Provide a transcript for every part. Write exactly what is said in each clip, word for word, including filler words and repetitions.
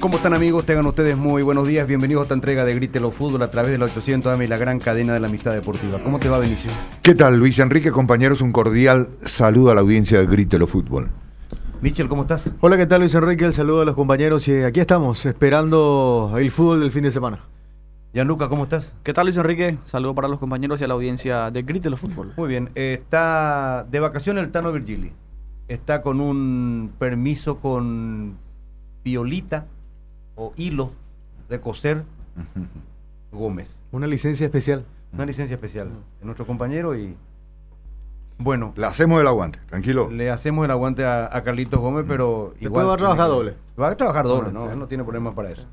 ¿Cómo están, amigos? Tengan ustedes muy buenos días. Bienvenidos a esta entrega de Grítelo Fútbol a través de la ochocientos A M y la gran cadena de la amistad deportiva. ¿Cómo te va, Benicio? ¿Qué tal, Luis Enrique? Compañeros, un cordial saludo a la audiencia de Grítelo Fútbol. Michel, ¿cómo estás? Hola, ¿qué tal, Luis Enrique? El saludo a los compañeros y aquí estamos, esperando el fútbol del fin de semana. Gianluca, ¿cómo estás? ¿Qué tal, Luis Enrique? Saludo para los compañeros y a la audiencia de Grítelo Fútbol. Muy bien. Eh, está de vacaciones el Tano Virgili. Está con un permiso con piolita o hilo de coser Gómez. Una licencia especial. Una licencia especial de nuestro compañero y bueno. Le hacemos el aguante, tranquilo. Le hacemos el aguante a, a Carlitos Gómez, pero Después igual. va a trabajar que, doble. Va a trabajar doble, Ah, ¿no? sí. Él no tiene problemas para eso.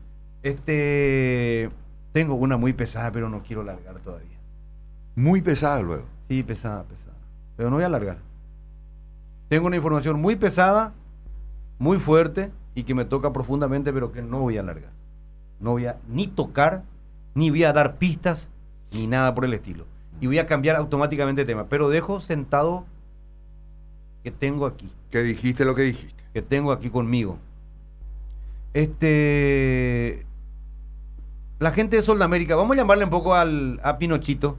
Este, tengo una muy pesada, pero no quiero largar todavía. Muy pesada luego. Sí, pesada, pesada. Pero no voy a largar. Tengo una información muy pesada, muy fuerte y que me toca profundamente, pero que no voy a largar. No voy a ni tocar, ni voy a dar pistas, ni nada por el estilo. Y voy a cambiar automáticamente de tema. Pero dejo sentado que tengo aquí. Que dijiste lo que dijiste. Que tengo aquí conmigo. Este... La gente de Sol de América, vamos a llamarle un poco al, a Pinochito.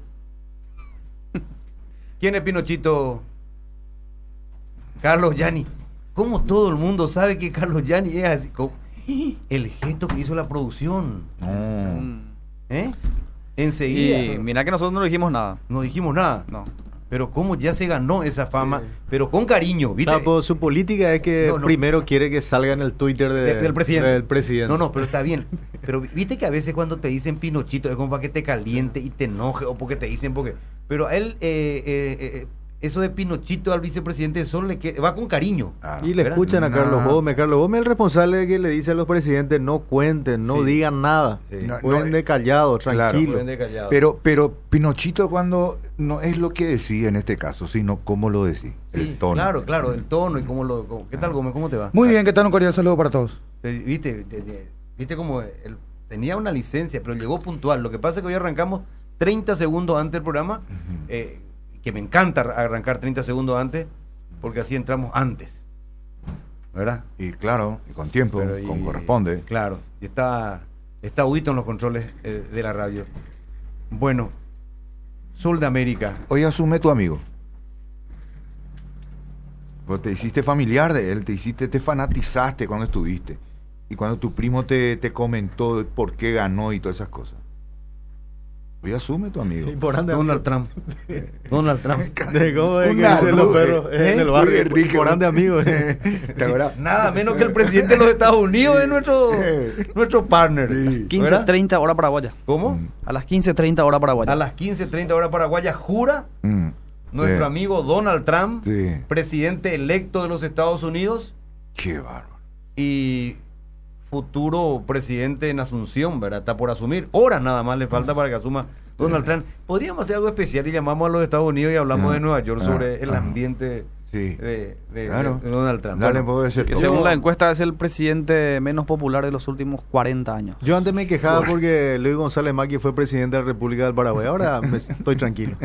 ¿Quién es Pinochito? Carlos Gianni. ¿Cómo todo el mundo sabe que Carlos Gianni es así? ¿Cómo? El gesto que hizo la producción. No. ¿Eh? Enseguida. Y mira que nosotros no dijimos nada. No dijimos nada. No. Pero cómo ya se ganó esa fama, Sí. pero con cariño, ¿viste? No, pues, su política es que No, no. primero quiere que salga en el Twitter de- De- del presidente. del presidente. No, no, pero está bien. Pero viste que a veces cuando te dicen Pinochito es como para que te caliente y te enoje, o porque te dicen porque... Pero a él, eh, eh, eh, eso de Pinochito al vicepresidente de Sol le que- va con cariño. Ah, Y le ¿verdad? escuchan a No. Carlos Gómez. Carlos Gómez es el responsable que le dice a los presidentes: no cuenten, no Sí. digan nada. Sí. No, Pueden no, de callado, claro. tranquilo. Pueden de callado. Pero, pero Pinochito cuando no es lo que decía en este caso, sino cómo lo decía. Sí, El tono. claro, claro, el tono y cómo lo... cómo- ¿Qué tal, Gómez? ¿Cómo te va? Muy bien, ¿qué tal? Un cordial saludo para todos. Eh, Viste, de- de- viste como él tenía una licencia, pero llegó puntual. Lo que pasa es que hoy arrancamos treinta segundos antes del programa, eh, que me encanta ar- arrancar treinta segundos antes, porque así entramos antes, ¿verdad? Y claro, y con tiempo, Pero y- como corresponde. Claro, y está, está Huito en los controles eh, de la radio. Bueno, Sol de América. Hoy asume tu amigo. Pues te hiciste familiar de él, te hiciste, te fanatizaste cuando estuviste. Y cuando tu primo te, te comentó de por qué ganó y todas esas cosas. Hoy asume tu amigo. Y por ande- Donald Trump. Donald Trump. de cómo es que Una dicen los luz, perros ¿eh? en el Muy barrio. Enrique, Por ande amigos. ¿Te acuerdas? Nada menos que el presidente de los Estados Unidos es nuestro, nuestro partner. Sí. quince ¿Verdad? treinta hora paraguaya. ¿Cómo? Mm. A las quince treinta hora paraguaya. A las quince treinta hora paraguaya jura Mm. nuestro Eh, amigo Donald Trump, Sí. presidente electo de los Estados Unidos Qué bárbaro. y futuro presidente en Asunción, ¿verdad? Está por asumir. Horas nada más le falta para que asuma Donald Trump. Podríamos hacer algo especial y llamamos a los Estados Unidos y hablamos Ah, de Nueva York ah, sobre el ah. ambiente Sí. de, de- Claro. de Donald Trump. Dale, Bueno, puede ser que todo. según la encuesta es el presidente menos popular de los últimos cuarenta años. Yo antes me quejaba porque Luis González Macri fue presidente de la República del Paraguay. Ahora me- estoy tranquilo.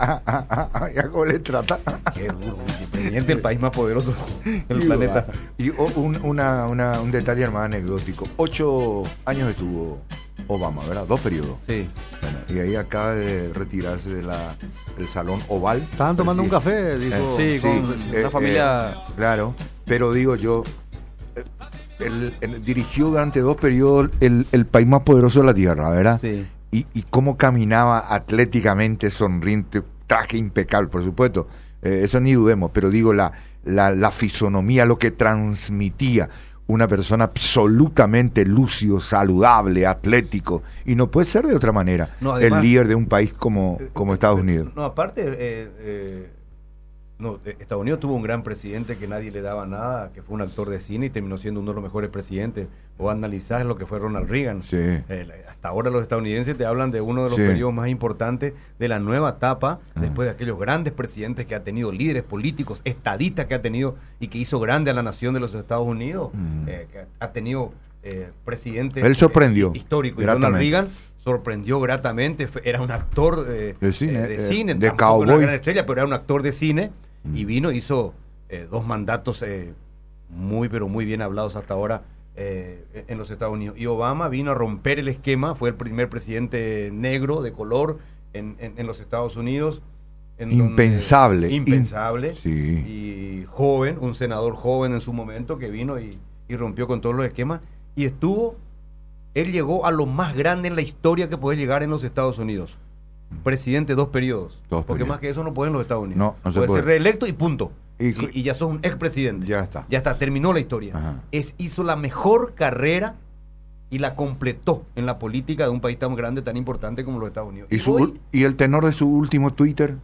Ya cómo le trata. qué duro, el presidente del país más poderoso del Y planeta. va. Y o- un, una, una- un detalle más anecdótico. Ocho años estuvo Obama, ¿verdad? Dos periodos. Sí. Bueno, y ahí acaba de retirarse de la, del salón oval. Estaban tomando un Sí. café, dijo. Sí, con eh, la familia. eh, claro, pero digo yo, eh, él, él dirigió durante dos periodos el, el país más poderoso de la tierra, ¿verdad? Sí. Y, y cómo caminaba atléticamente, sonriente, traje impecable, por supuesto, eh, eso ni dudemos, pero digo, la, la, la fisonomía, lo que transmitía una persona absolutamente lúcido, saludable, atlético, y no puede ser de otra manera No, además- el líder de un país como, como Estados Unidos. No, aparte, eh, eh, no, eh, Estados Unidos tuvo un gran presidente que nadie le daba nada, que fue un actor de cine y terminó siendo uno de los mejores presidentes. O analizás lo que fue Ronald Reagan. Sí. Eh, la- hasta ahora los estadounidenses te hablan de uno de los Sí. periodos más importantes de la nueva etapa, Ah. después de aquellos grandes presidentes que ha tenido, líderes políticos, estadistas que ha tenido y que hizo grande a la nación de los Estados Unidos, Mm. eh, que ha tenido eh, presidentes Él sorprendió, eh, históricos. Y Ronald gratamente. Reagan sorprendió gratamente, fue- era un actor eh, De cine, eh, de, eh, cine, de tampoco una cowboy. gran estrella, pero era un actor de cine y Mm. vino, hizo eh, dos mandatos eh, muy, pero muy bien hablados hasta ahora eh, en los Estados Unidos. Y Obama vino a romper el esquema, fue el primer presidente negro de color en, en, en los Estados Unidos. En impensable. Donde, impensable. In, sí. Y joven, un senador joven en su momento que vino y, y rompió con todos los esquemas. Y estuvo, él llegó a lo más grande en la historia que puede llegar en los Estados Unidos. Presidente dos periodos. Dos porque periodos. Más que eso no puede en los Estados Unidos. No, no se puede, puede ser reelecto y punto. Y, y, y ya sos un expresidente. Ya está. Ya está, terminó la historia. Es, hizo la mejor carrera y la completó en la política de un país tan grande, tan importante como los Estados Unidos. ¿Y, su, hoy, ¿y el tenor de su último Twitter?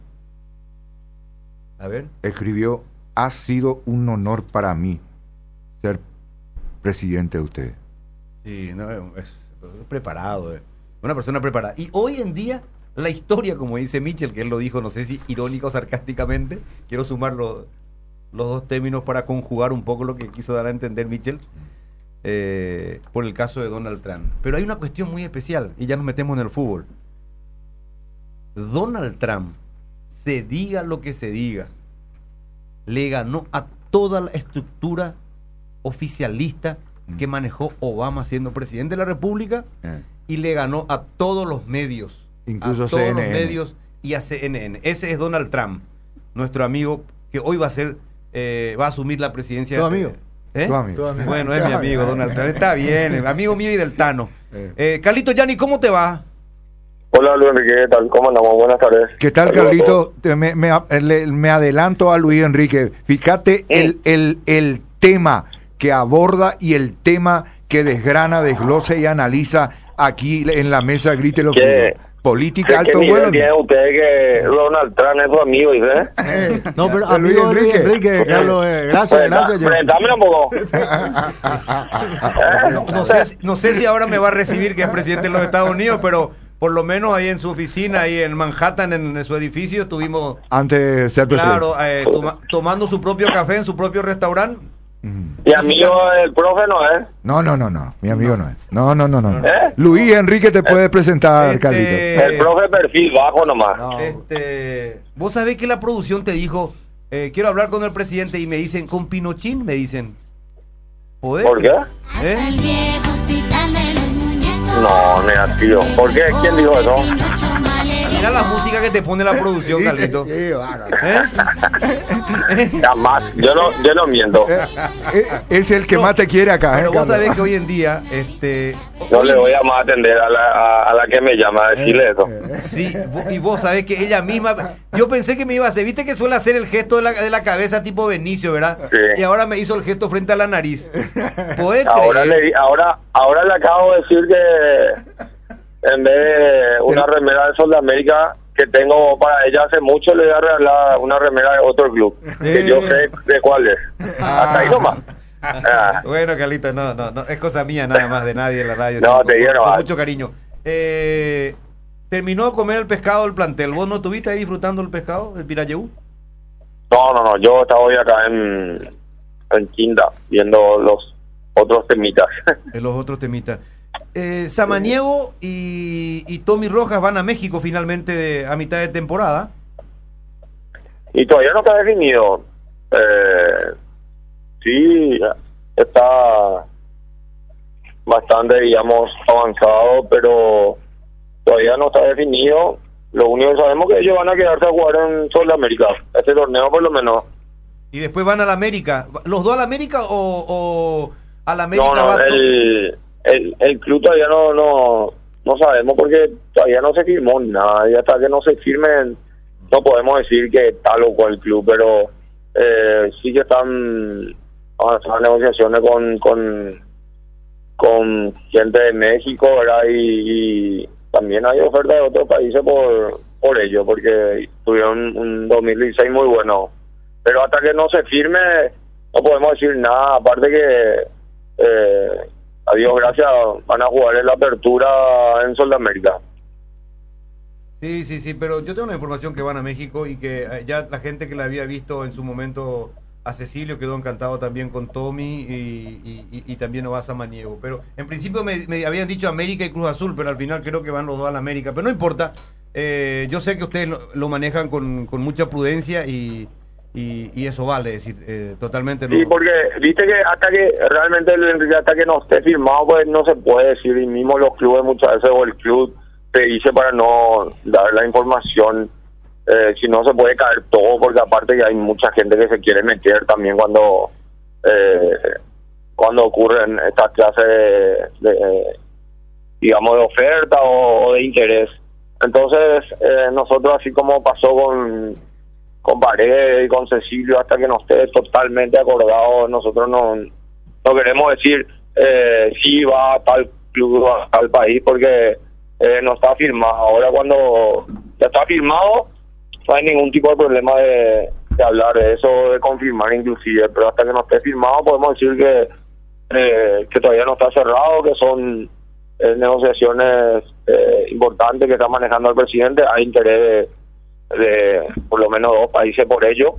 A ver. Escribió: ha sido un honor para mí ser presidente de ustedes. Sí, no, es, es preparado, eh. Una persona preparada. Y hoy en día, la historia, como dice Mitchell, que él lo dijo, no sé si irónica o sarcásticamente, quiero sumar los, los dos términos para conjugar un poco lo que quiso dar a entender Mitchell, eh, por el caso de Donald Trump. Pero hay una cuestión muy especial, y ya nos metemos en el fútbol. Donald Trump, se diga lo que se diga, le ganó a toda la estructura oficialista que manejó Obama siendo presidente de la República, eh. y le ganó a todos los medios, incluso a todos C N N. los medios y a C N N. Ese es Donald Trump, nuestro amigo que hoy va a ser, eh, va a asumir la presidencia. ¿Tu amigo? ¿Eh? Tu amigo. Bueno, es mi amigo Donald Trump, está bien, amigo mío y del Tano. Eh, Carlito Yanni, ¿cómo te va? Hola Luis Enrique, ¿qué tal? ¿Cómo andamos? Buenas tardes. ¿Qué tal, Carlito? Me, me, me adelanto a Luis Enrique. Fíjate ¿Eh? el, el, el tema que aborda y el tema que desgrana, desglosa y analiza aquí en la mesa Grítelo Fútbol. Política alto vuelo. ¿Tiene usted que Donald Trump es su amigo, dice? Eh, no, pero amigo Luis Enrique, Luis Enrique Carlos, eh, gracias, pues, gracias. Préstame un poco. no, no, sé, no sé si ahora me va a recibir que es presidente de los Estados Unidos, pero por lo menos ahí en su oficina, ahí en Manhattan, en, en su edificio, estuvimos... Antes de ser presidente. Claro, eh, toma, tomando su propio café en su propio restaurante. ¿Y amigo del profe no es? No, no, no, no, mi amigo no, no es. No, no, no, no. ¿Eh? Luis Enrique te puede presentar, este... Carlito. El profe perfil bajo nomás. No. Este, vos sabés que la producción te dijo, eh, quiero hablar con el presidente, y me dicen, con Pinochín, me dicen. ¿Poder? ¿Por qué? ¿Eh? No, negativo. ¿Por qué? ¿Quién dijo eso? Mira la música que te pone la producción, Carlito. ¿Eh? Jamás. Yo no, yo no miento. Es el que no, más te quiere acá. Pero ¿eh, vos Carlos? sabés que hoy en día, este, no le voy a más atender a la, a, a la que me llama a decirle eh, eso. Sí, y vos sabés que ella misma, yo pensé que me iba a hacer, viste que suele hacer el gesto de la, de la cabeza tipo Benicio, ¿verdad? Sí. Y ahora me hizo el gesto frente a la nariz. Ahora le, ahora, ahora le acabo de decir que en vez de una remera de Sol de América que tengo para ella hace mucho, le voy a regalar una remera de otro club, que yo sé de cuál es. Ah. Hasta ahí nomás. Ah. Bueno, Carlito, no, no, no, es cosa mía nada más, de nadie en la radio. No, con, te digo, con, no, con mucho cariño. Eh, ¿Terminó de comer el pescado del plantel? ¿Vos no estuviste ahí disfrutando el pescado, el pirayú? No, no, no, yo estaba hoy acá en, en Quinta, viendo los otros temitas. En los otros temitas. Eh, Samaniego y, y Tommy Rojas van a México finalmente de, a mitad de temporada. Y todavía no está definido. Eh, sí, está bastante, digamos, avanzado, pero todavía no está definido. Lo único que sabemos es que ellos van a quedarse a jugar en Sudamérica, este torneo por lo menos. Y después van a la América. ¿Los dos a la América o, o a la América? No, no, va el, el, el club todavía no, no no sabemos porque todavía no se firmó nada, y hasta que no se firmen no podemos decir que tal o cual club, pero eh, sí que están avanzando negociaciones con con con gente de México, ¿verdad? Y, y también hay ofertas de otros países por por ello, porque tuvieron un dos mil dieciséis muy bueno, pero hasta que no se firme no podemos decir nada, aparte que eh, a Dios gracias van a jugar en la apertura en Sudamérica. Sí, sí, sí, pero yo tengo una información que van a México y que ya la gente que la había visto en su momento a Cecilio quedó encantado también con Tommy y, y, y, y también va a Samaniego. Pero en principio me, me habían dicho América y Cruz Azul, pero al final creo que van los dos a la América. Pero no importa, eh, yo sé que ustedes lo, lo manejan con, con mucha prudencia y, y, y eso vale, es decir, eh, totalmente no. Sí, porque viste que hasta que realmente el- hasta que no esté firmado, pues no se puede decir, y mismo los clubes muchas veces, o el club te dice para no dar la información, eh, si no se puede caer todo, porque aparte que hay mucha gente que se quiere meter también cuando eh, cuando ocurren estas clases de, de, digamos, de oferta o, o de interés. Entonces, eh, nosotros, así como pasó con con Paredes y con Cecilio, hasta que no esté totalmente acordado, nosotros no, no queremos decir eh, si va a tal club o a tal país, porque eh, no está firmado. Ahora, cuando ya está firmado, no hay ningún tipo de problema de, de hablar de eso, de confirmar inclusive, pero hasta que no esté firmado podemos decir que eh, que todavía no está cerrado, que son eh, negociaciones eh, importantes que está manejando el presidente. Hay interés de, de por lo menos dos países por ello,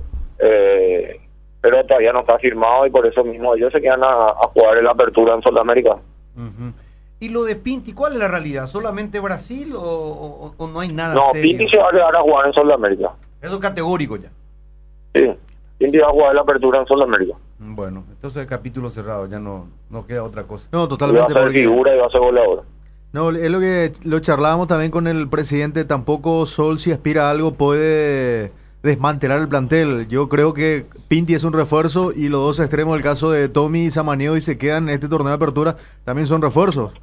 eh, pero todavía no está firmado, y por eso mismo ellos se quedan a, a jugar en la apertura en Sudamérica. Ujú. Y lo de Pinti, ¿cuál es la realidad? ¿Solamente Brasil o, o- o no hay nada No, serio? Pinti se va a quedar a jugar en Sudamérica. Eso es categórico ya. Sí, Pinti va a jugar en la apertura en Sudamérica. Bueno, entonces el capítulo cerrado, ya no, no queda otra cosa. No, Y va a totalmente. ser Porque, figura y va a ser goleador. no, es lo que lo charlábamos también con el presidente. Tampoco Sol, si aspira a algo, puede desmantelar el plantel. Yo creo que Pinti es un refuerzo, y los dos extremos, el caso de Tommy y Samaniego, y se quedan en este torneo de apertura, también son refuerzos.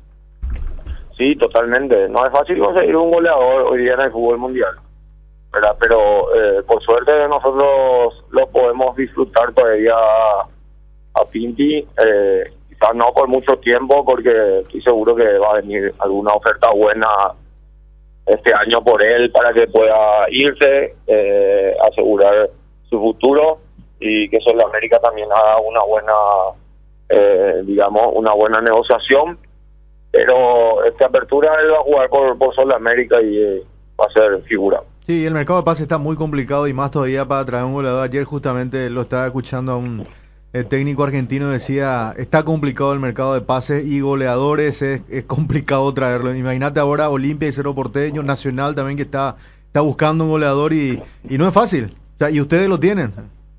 Sí, totalmente. No es fácil conseguir un goleador hoy día en el fútbol mundial, ¿verdad? Pero eh, por suerte nosotros lo podemos disfrutar todavía a, a Pinti, eh, quizás no por mucho tiempo, porque estoy seguro que va a venir alguna oferta buena este año por él para que pueda irse, eh, asegurar su futuro, y que Sudamérica también haga una buena, eh, digamos, una buena negociación. Pero esta apertura él va a jugar por, por Sudamérica y eh, va a ser figura. Sí, el mercado de pases está muy complicado, y más todavía para traer un goleador. Ayer justamente lo estaba escuchando a un el técnico argentino, decía, está complicado el mercado de pases y goleadores, es, es complicado traerlo. Imagínate ahora Olimpia y Cerro Porteño, Nacional también, que está está buscando un goleador, y, y no es fácil. O sea, y ustedes lo tienen.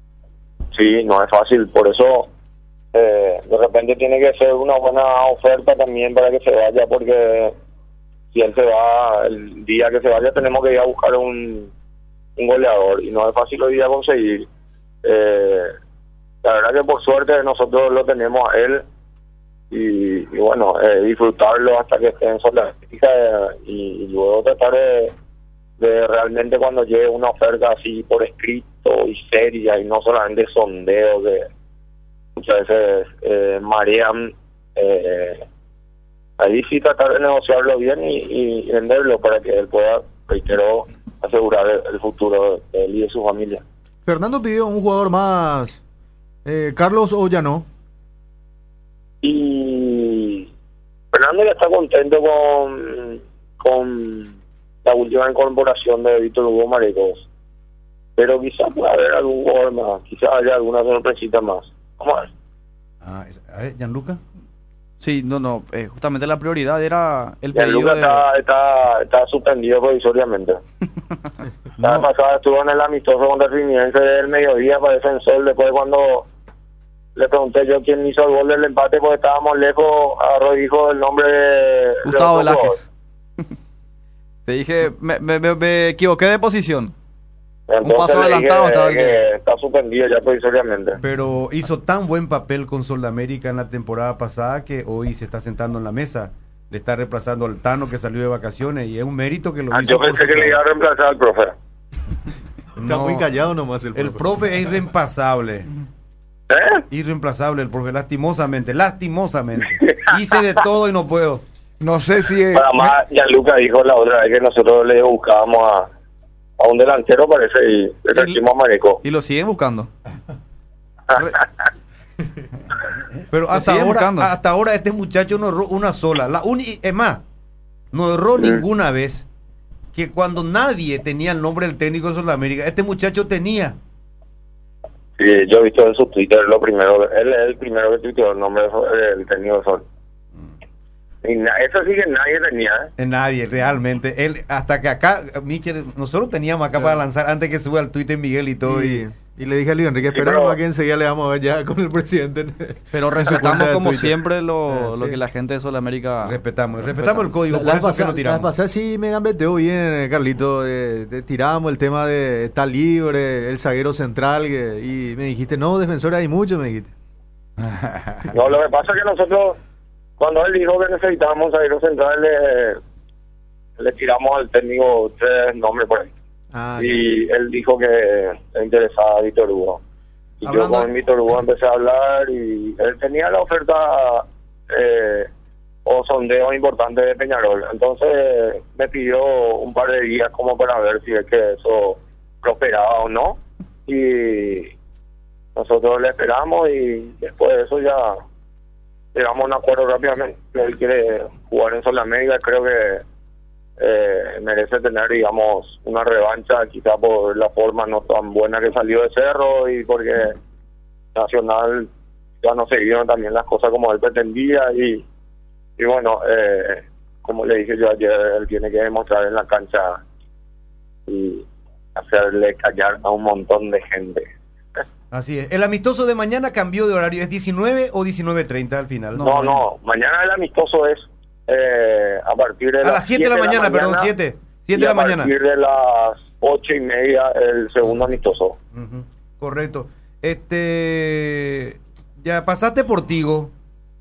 Sí, no es fácil, por eso eh, de repente tiene que ser una buena oferta también para que se vaya, porque si él se va, el día que se vaya tenemos que ir a buscar un, un goleador, y no es fácil hoy día conseguir. Eh, la verdad que por suerte nosotros lo tenemos a él, y, y bueno, eh, disfrutarlo hasta que esté en Sudamérica, eh, y, y luego tratar de, de realmente, cuando llegue una oferta así por escrito y seria, y no solamente sondeos que muchas veces eh, marean, eh, ahí sí tratar de negociarlo bien y, y venderlo para que él pueda, reitero, asegurar el, el futuro de él y de su familia. Fernando pidió un jugador más, eh, Carlos, o ya no. Y Fernando ya está contento con, con la última incorporación de Víctor Hugo Marecos, pero quizás pueda haber algún jugador más, quizás haya alguna sorpresita más. Vamos a ver. Ah, es- a ver, Gianluca. Sí, no, no, eh, justamente la prioridad era el pedido Gianluca de... está, está, está suspendido provisoriamente. La vez pasada estuvo en el amistoso contra el Fluminense del mediodía para defensor. Después, cuando le pregunté yo quién hizo el gol del empate, porque estábamos lejos, agarró y dijo el nombre de Gustavo de otro Velázquez. Te dije, me, me, me- me equivoqué de posición. jugador. Un paso Entonces le adelantado dije estaba el que que- está suspendido ya provisoriamente. Pero hizo tan buen papel con Sudamérica en la temporada pasada que hoy se está sentando en la mesa. Le está reemplazando al Tano, que salió de vacaciones, y es un mérito que lo Ah, hizo. yo por pensé su que le iba a trabajo. reemplazar al profe. Está No, muy callado nomás el profe. El profe es irreemplazable. ¿Eh? Irreemplazable el profe, lastimosamente, lastimosamente. Hice de todo y no puedo. No sé si es, Para más, Gianluca dijo la otra vez que nosotros le buscábamos a, a un delantero, parece, y le trajimos a Mareco. Y lo siguen buscando. Pero Lo hasta siguen ahora, buscando. hasta ahora este muchacho no erró una sola. La uni- es más, no erró Mm. ninguna vez. Que cuando nadie tenía el nombre del técnico de Sudamérica, este muchacho tenía. Sí, yo he visto en su Twitter lo primero, él es el primero que tuiteó el nombre del técnico de Sol. Y na- eso sí que nadie tenía, ¿eh? Eh, Nadie, realmente. Él, hasta que acá, Michel, nosotros teníamos acá para lanzar antes que suba al Twitter Miguel y todo. Y, Y, Y le dije a Luis Enrique, Sí, espera pero- nomás que enseguida le vamos a ver ya con el presidente. Pero cuenta respetamos de como Twitter. siempre lo, Ah, lo sí. que la gente de Sudamérica... Respetamos, respetamos el código, La, por la eso vez es que no pasada- la vez tiramos. pasada sí me gambeteó bien, Carlito. eh, te tiramos el tema de está libre, el zaguero central. que- y me dijiste, no, defensores hay muchos, me dijiste. No, lo que pasa es que nosotros, cuando él dijo que necesitábamos zaguero central, le, le tiramos al técnico tres nombres por ahí. Ah, Y él dijo que le interesaba a Víctor Hugo. Y Hablando- yo con Víctor Hugo empecé a hablar y él tenía la oferta eh, o sondeo importante de Peñarol. Entonces me pidió un par de días como para ver si es que eso prosperaba o no. Y nosotros le esperamos y después de eso ya llegamos a un acuerdo rápidamente. Él quiere jugar en Sudamérica, creo que eh, merece tener, digamos, una revancha, quizá por la forma no tan buena que salió de Cerro y porque Nacional ya no se dieron también las cosas como él pretendía y, y bueno, eh, como le dije yo ayer, él tiene que demostrar en la cancha y hacerle callar a un montón de gente. Así es. El amistoso de mañana cambió de horario. ¿Es diecinueve o diecinueve treinta al final? No, no, mañana el amistoso es eh, a partir de A las siete de la mañana, perdón, siete. siete y de la a mañana. partir de las ocho y media el segundo amistoso. Ujú, correcto. Este, ya pasaste por Tigo.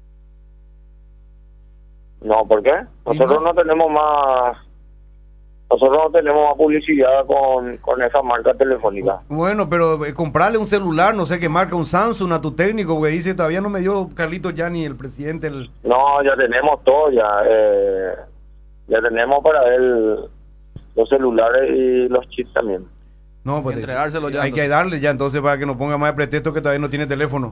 No, ¿por qué? Nosotros no tenemos más, nosotros no tenemos más publicidad con, con esa marca telefónica. Bueno, pero eh, comprarle un celular, no sé qué marca, un Samsung a tu técnico, güey. Dice, todavía no me dio Carlito ya ni el presidente. El... No, ya tenemos todo, ya, eh, ya tenemos para él los celulares y los chips también. No, pues Entregárselo ya, hay que darle ya entonces para que no ponga más de pretexto que todavía no tiene teléfono.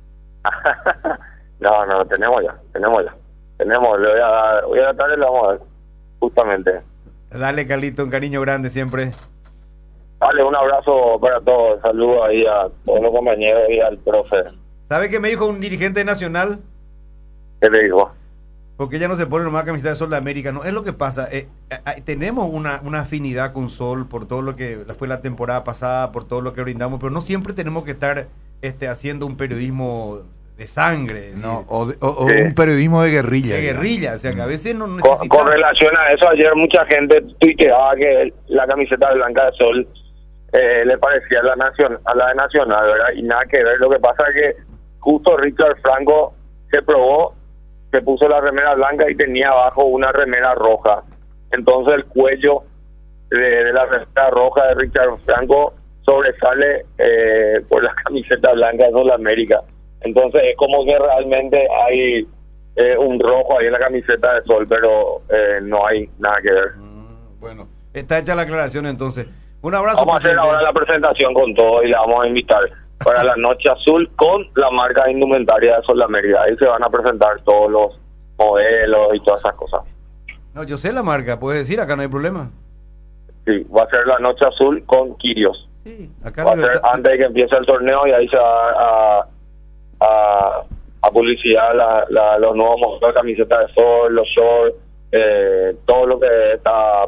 No, no, tenemos ya, tenemos ya. Tenemos, le voy a dar, voy a tratar y le vamos a dar, justamente. Dale, Carlito, un cariño grande siempre. Dale, un abrazo para todos, saludos ahí a todos los compañeros y al profe. ¿Sabe qué me dijo un dirigente nacional? ¿Qué le dijo? Porque ella no se pone nomás camiseta de Sol de América. No, es lo que pasa. Eh, eh, tenemos una, una afinidad con Sol por todo lo que fue la temporada pasada, por todo lo que brindamos, pero no siempre tenemos que estar este, haciendo un periodismo de sangre. es No, decir, o, de- o- o Sí. un periodismo de guerrilla. de digamos. guerrilla. O sea, que a veces no Con, necesitamos... con relación a eso, ayer mucha gente tuiteaba que la camiseta blanca de Sol eh, le parecía a la, nacion, a la de Nacional, ¿verdad? Y nada que ver. Lo que pasa es que justo Richard Franco se probó, se puso la remera blanca y tenía abajo una remera roja. Entonces el cuello de, de la remera roja de Richard Franco sobresale eh, por la camiseta blanca de Sudamérica. Entonces es como que realmente hay eh, un rojo ahí en la camiseta de Sol, pero eh, no hay nada que ver. Mm, bueno, está hecha la aclaración entonces. Un abrazo. Vamos a hacer presidente. ahora la presentación con todo y la vamos a invitar para la noche azul con la marca de indumentaria de Sudamérica. Ahí se van a presentar todos los modelos y todas esas cosas. No, yo sé la marca, puedes decir, acá no hay problema. Sí, va a ser la noche azul con Quirios. Sí, acá Va a no- ser antes de que empiece el torneo y ahí se va a, a, a publicidad la, la, los nuevos modelos de camiseta de Sol, los shorts, eh, todo lo que está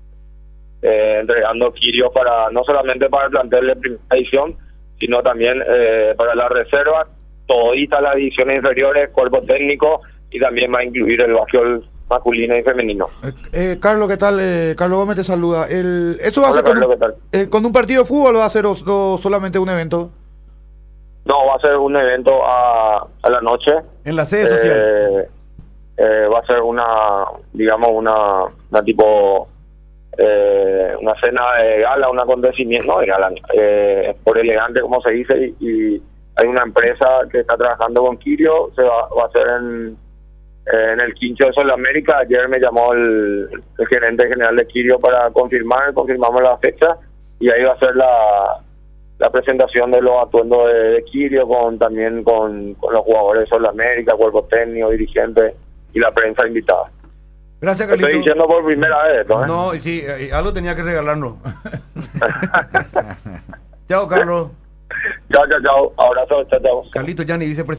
eh, entregando Quirios para no solamente para el plantel de primera edición, sino también eh, para la reserva, toditas las ediciones inferiores, cuerpo técnico y también va a incluir el básquetbol masculino y femenino. Eh, eh, Carlos, ¿qué tal? Eh, Carlos Gómez te saluda. El, ¿Eso va a Hola, ser con, Carlos, un, ¿qué tal? eh, con un partido de fútbol o va a ser o- o solamente un evento? No, va a ser un evento a, a la noche. En la sede social. Eh, eh, va a ser una, digamos, una, una tipo, eh, una cena de gala, un acontecimiento, no de gala, eh, por elegante, como se dice, y, y hay una empresa que está trabajando con Quirio, se va, va a hacer en, en el Quincho de Sudamérica. Ayer me llamó el, el gerente general de Quirio para confirmar, confirmamos la fecha, y ahí va a ser la la presentación de los atuendos de, de Quirio, con también con, con los jugadores de Sudamérica, cuerpo técnico, dirigentes y la prensa invitada. Gracias, Te estoy Carlito. diciendo por primera vez esto, ¿eh? No, y sí, eh, algo tenía que regalarnos. Chao, Carlos. Chao, chao, chao. Abrazo, chao, chao. Carlito Gianni, vicepresidente.